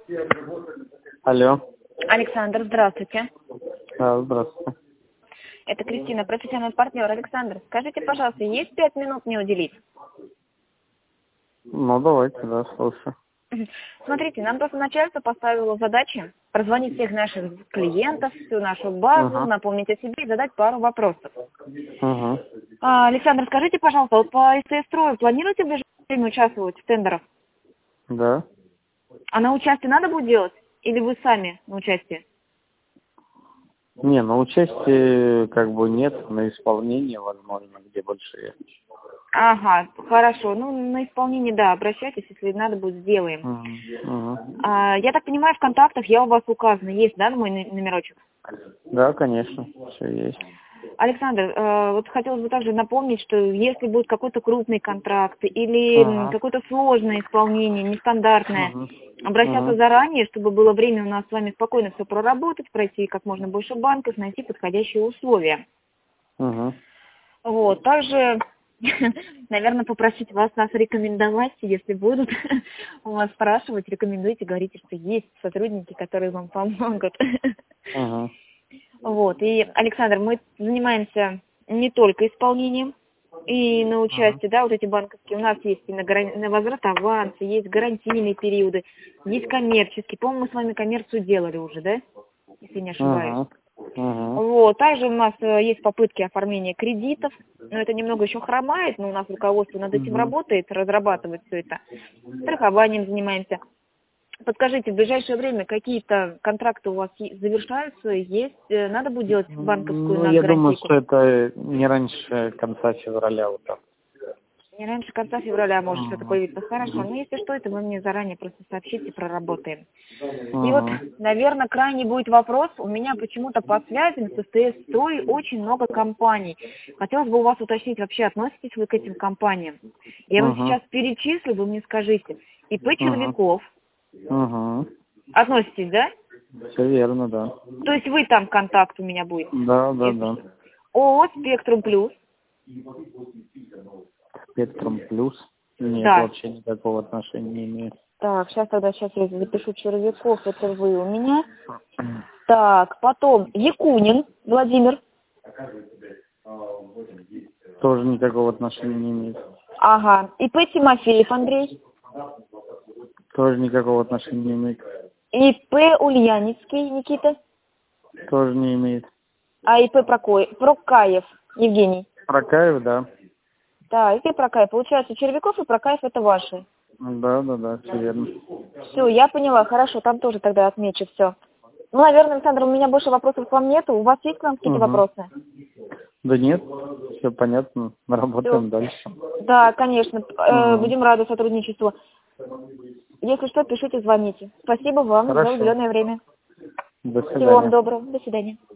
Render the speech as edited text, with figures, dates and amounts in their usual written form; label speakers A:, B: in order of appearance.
A: Алло.
B: Александр, здравствуйте.
A: Да, здравствуйте.
B: Это Кристина, профессиональный партнер. Александр, скажите, пожалуйста, есть 5 минут мне уделить?
A: Ну, давайте, да, слушаю.
B: Смотрите, нам просто начальство поставило задачи прозвонить всех наших клиентов, всю нашу базу, напомнить о себе и задать пару вопросов. Александр, скажите, пожалуйста, вот по СТС-строю планируете в ближайшее время участвовать в тендерах?
A: Да.
B: А на участие надо будет делать? Или вы сами на участие?
A: Не, на участие как бы нет, на исполнение, возможно, где больше.
B: Ага, хорошо. Ну, на исполнение, да, обращайтесь, если надо будет, сделаем. Я так понимаю, в контактах я у вас указана. Есть, да, мой номерочек?
A: Да, конечно, все есть.
B: Александр, вот хотелось бы также напомнить, что если будет какой-то крупный контракт или какое-то сложное исполнение, нестандартное, обращаться заранее, чтобы было время у нас с вами спокойно все проработать, пройти как можно больше банков, найти подходящие условия. Вот, также, наверное, попросить вас нас рекомендовать, если будут у вас спрашивать, рекомендуйте, говорите, что есть сотрудники, которые вам помогут. Вот, и, Александр, мы занимаемся не только исполнением и на участие, да, вот эти банковские, у нас есть и на возврат аванса, есть гарантийные периоды, есть коммерческие, по-моему, мы с вами коммерцию делали уже, да, если не ошибаюсь. Вот, также у нас есть попытки оформления кредитов, но это немного еще хромает, но у нас руководство над этим работает, разрабатывает все это. Страхованием занимаемся. Подскажите, в ближайшее время какие-то контракты у вас завершаются, есть? Надо будет делать банковскую на
A: я
B: гарантийку?
A: думаю, что это не раньше конца февраля вот так.
B: Не раньше конца февраля может что-то появиться. Хорошо, но если что, это вы мне заранее просто сообщите, проработаем. И вот, наверное, крайний будет вопрос. У меня почему-то по связям с СТС-строй очень много компаний. Хотелось бы у вас уточнить, вообще относитесь вы к этим компаниям? Я вам сейчас перечислю, вы мне скажите. ИП Червяков. Относитесь, да?
A: Все верно, да.
B: То есть вы там контакт у меня будет?
A: Да, да, да.
B: ООО «Спектрум Плюс».
A: Спектрум Плюс? Нет,
B: Да.
A: вообще никакого отношения не имеет.
B: Так, сейчас я запишу Червяков, это вы у меня. Так, потом Якунин Владимир.
A: Тоже никакого отношения не имеет.
B: Ага. ИП Тимофеев Андрей.
A: Тоже никакого отношения не имеет.
B: ИП Ульяницкий Никита.
A: Тоже не имеет.
B: А ИП Прокаев Евгений.
A: Прокаев, да.
B: Да, ИП Прокаев. Получается, Червяков и Прокаев это ваши.
A: Да, да, да, все верно.
B: Все, я поняла, хорошо, там тоже тогда отмечу все. Ну, наверное, Александр, у меня больше вопросов к вам нету. У вас есть к нам какие-то вопросы?
A: Да нет, все понятно, мы работаем дальше.
B: Да, конечно, будем рады сотрудничеству. Если что, пишите, звоните. Спасибо вам за уделенное время.
A: До свидания.
B: Всего вам доброго. До свидания.